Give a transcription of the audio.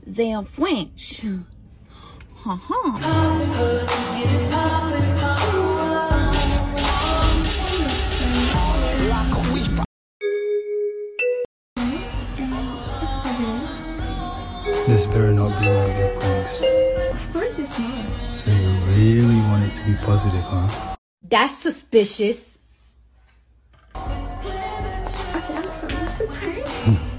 Zam French. Ha-ha. This better not be one of your pranks. Of course it's not. So you really want it to be positive, huh? That's suspicious. Okay, I'm sorry. It's a prank.